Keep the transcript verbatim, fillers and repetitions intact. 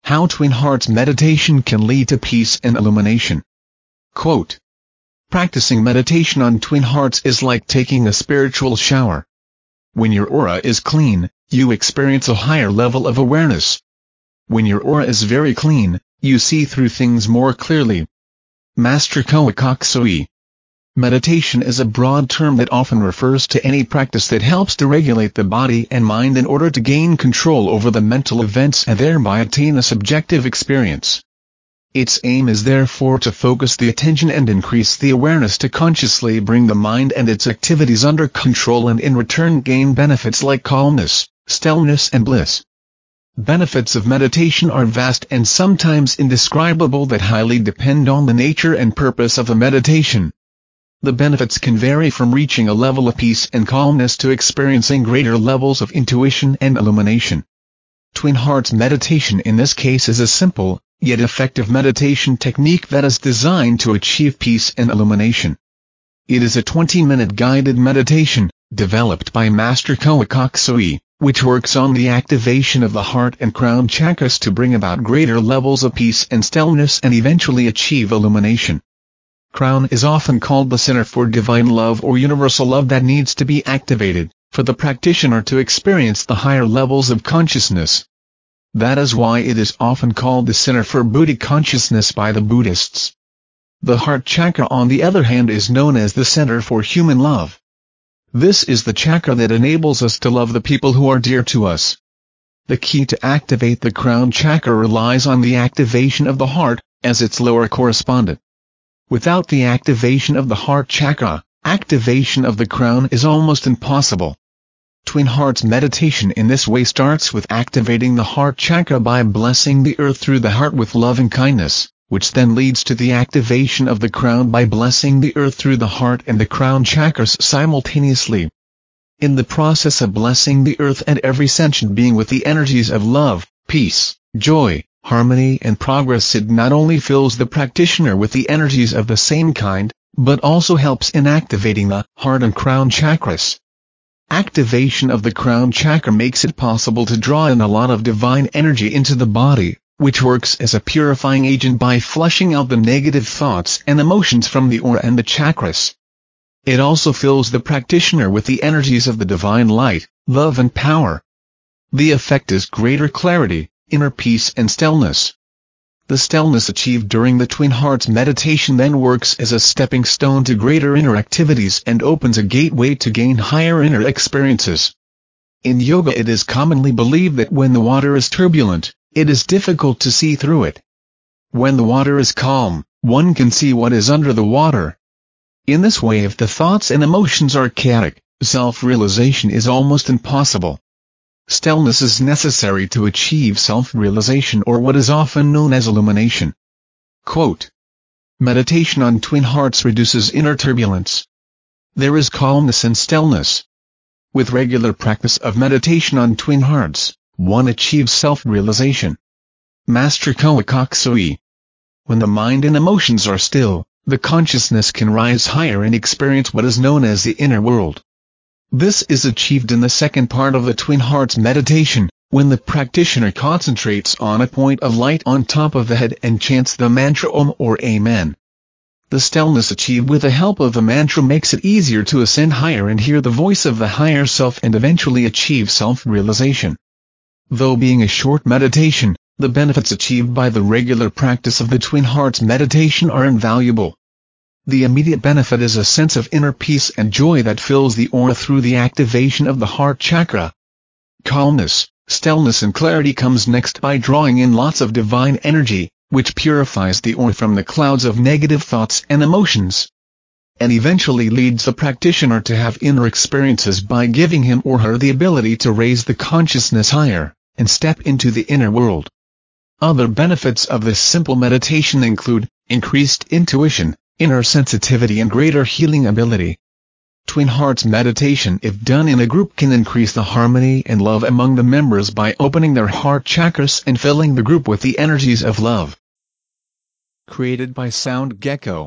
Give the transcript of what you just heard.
How Twin Hearts meditation can lead to peace and illumination. Quote, practicing meditation on Twin Hearts is like taking a spiritual shower. When your aura is clean, you experience a higher level of awareness. When your aura is very clean, you see through things more clearly. Master Koa Koksui. Meditation is a broad term that often refers to any practice that helps to regulate the body and mind in order to gain control over the mental events and thereby attain a subjective experience. Its aim is therefore to focus the attention and increase the awareness to consciously bring the mind and its activities under control and in return gain benefits like calmness, stillness and bliss. Benefits of meditation are vast and sometimes indescribable that highly depend on the nature and purpose of the meditation. The benefits can vary from reaching a level of peace and calmness to experiencing greater levels of intuition and illumination. Twin Hearts meditation in this case is a simple, yet effective meditation technique that is designed to achieve peace and illumination. It is a twenty-minute guided meditation, developed by Master Koa Koksui, which works on the activation of the heart and crown chakras to bring about greater levels of peace and stillness and eventually achieve illumination. Crown is often called the center for divine love or universal love that needs to be activated, for the practitioner to experience the higher levels of consciousness. That is why it is often called the center for Buddhic consciousness by the Buddhists. The heart chakra on the other hand is known as the center for human love. This is the chakra that enables us to love the people who are dear to us. The key to activate the crown chakra relies on the activation of the heart, as its lower correspondent. Without the activation of the heart chakra, activation of the crown is almost impossible. Twin Hearts meditation in this way starts with activating the heart chakra by blessing the earth through the heart with loving kindness, which then leads to the activation of the crown by blessing the earth through the heart and the crown chakras simultaneously. In the process of blessing the earth and every sentient being with the energies of love, peace, joy, harmony and progress, it not only fills the practitioner with the energies of the same kind, but also helps in activating the heart and crown chakras. Activation of the crown chakra makes it possible to draw in a lot of divine energy into the body, which works as a purifying agent by flushing out the negative thoughts and emotions from the aura and the chakras. It also fills the practitioner with the energies of the divine light, love and power. The effect is greater clarity, inner peace and stillness. The stillness achieved during the Twin Hearts meditation then works as a stepping stone to greater inner activities and opens a gateway to gain higher inner experiences. In yoga it is commonly believed that when the water is turbulent, it is difficult to see through it. When the water is calm, one can see what is under the water. In this way, if the thoughts and emotions are chaotic, self-realization is almost impossible. Stillness is necessary to achieve self-realization, or what is often known as illumination. Quote, meditation on Twin Hearts reduces inner turbulence. There is calmness and stillness. With regular practice of meditation on Twin Hearts, one achieves self-realization. Master Koa Koksui. When the mind and emotions are still, the consciousness can rise higher and experience what is known as the inner world. This is achieved in the second part of the Twin Hearts meditation, when the practitioner concentrates on a point of light on top of the head and chants the mantra Om or Amen. The stillness achieved with the help of the mantra makes it easier to ascend higher and hear the voice of the higher self and eventually achieve self-realization. Though being a short meditation, the benefits achieved by the regular practice of the Twin Hearts meditation are invaluable. The immediate benefit is a sense of inner peace and joy that fills the aura through the activation of the heart chakra. Calmness, stillness and clarity comes next by drawing in lots of divine energy, which purifies the aura from the clouds of negative thoughts and emotions, and eventually leads the practitioner to have inner experiences by giving him or her the ability to raise the consciousness higher, and step into the inner world. Other benefits of this simple meditation include increased intuition, inner sensitivity and greater healing ability. Twin Hearts meditation, if done in a group, can increase the harmony and love among the members by opening their heart chakras and filling the group with the energies of love. Created by Sound Gecko.